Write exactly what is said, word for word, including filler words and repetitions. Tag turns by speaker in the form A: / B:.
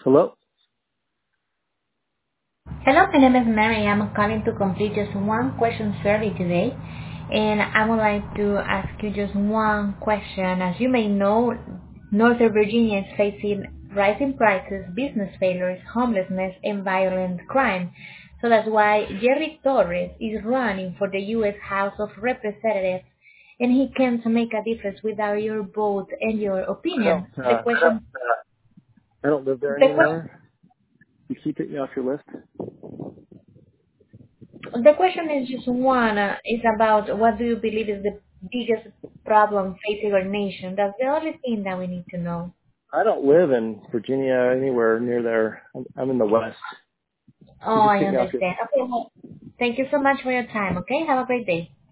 A: Hello?
B: Hello, my name is Mary. I'm calling to complete just one question survey today. And I would like to ask you just one question. As you may know, Northern Virginia is facing rising prices, business failures, homelessness, and violent crime. So that's why Jerry Torres is running for the U S House of Representatives, and he can make a difference without your vote and your
A: I don't,
B: opinion. The
A: uh,
B: question,
A: I don't live there
B: the question
A: anymore. You keep taking me off your list?
B: The question is just one, uh, is about what do you believe is the biggest problem facing our nation? That's the only thing that we need to know.
A: I don't live in Virginia anywhere near there. I'm, I'm in the West.
B: Oh,
A: You just
B: I
A: take me off your
B: understand. Okay, well, thank you so much for your time, okay? Have a great day.